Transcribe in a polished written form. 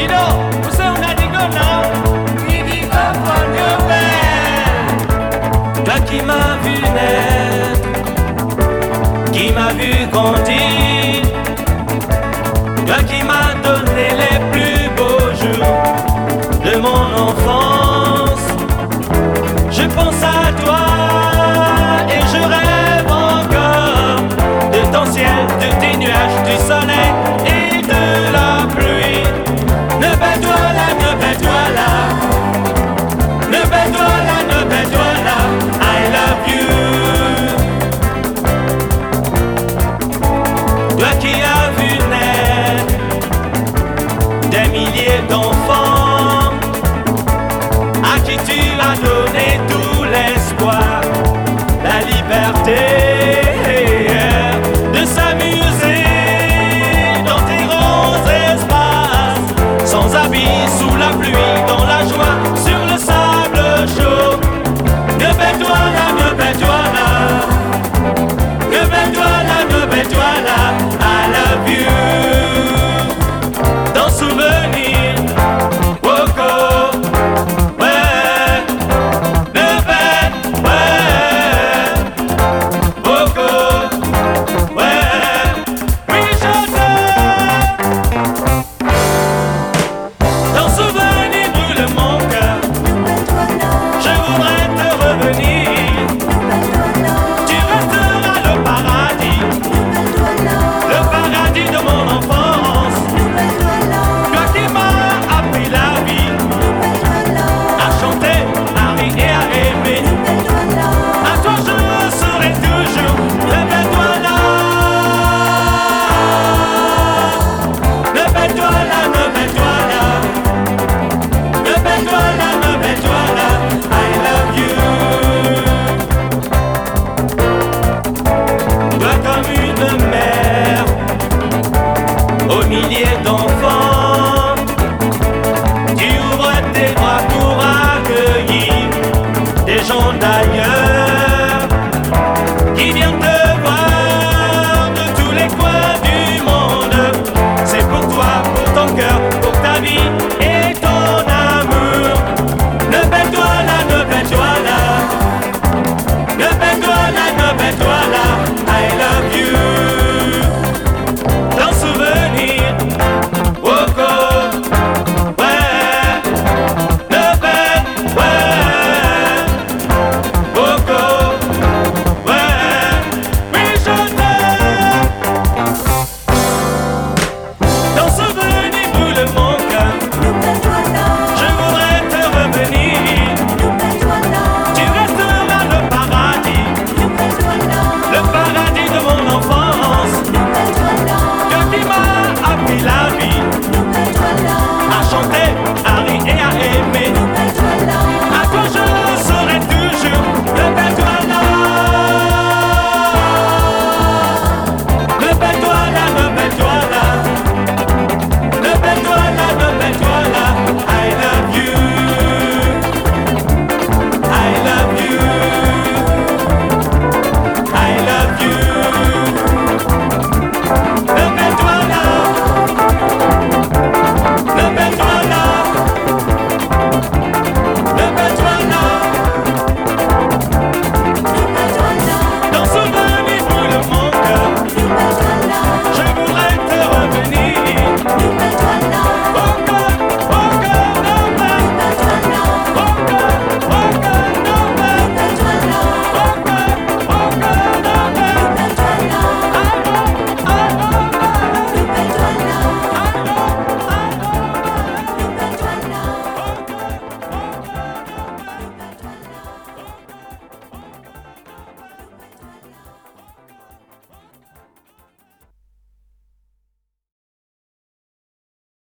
Toi qui m'as vu naître, qui m'as vu grandir, toi qui m'as donné les plus beaux jours de mon enfance. Je pense à toi et je rêve encore de ton ciel, de tes nuages, du soleil et de la pluie. Ne baisse-toi là, ne baisse-toi là, ne baisse-toi là, ne baisse-toi là. I love you. Toi qui as vu naître des milliers d'enfants, à qui tu as donné tout l'espoir, la liberté de s'amuser dans tes grands espaces, sans habit, sous la pluie, dans la joie, sur le sable chaud. Ne baisse-toi là, ne baisse-toi là, ne baisse-toi là, ne baisse-toi là. I love you. Dans souvenir, Woko, ouais, ne baisse, ouais, Woko, ouais, oui je t'aime. Dans souvenir brûle mon cœur, je voudrais te revenir. Tu resteras le paradis de mon enfance. Toi qui m'as appris la vie, à chanter, à rire et à aimer. À toi je serai toujours. Répète-toi là, répète-toi là, répète-toi là, répète-toi là, répète-toi là. I love you. Toi comme une mère aux milliers d'enfants,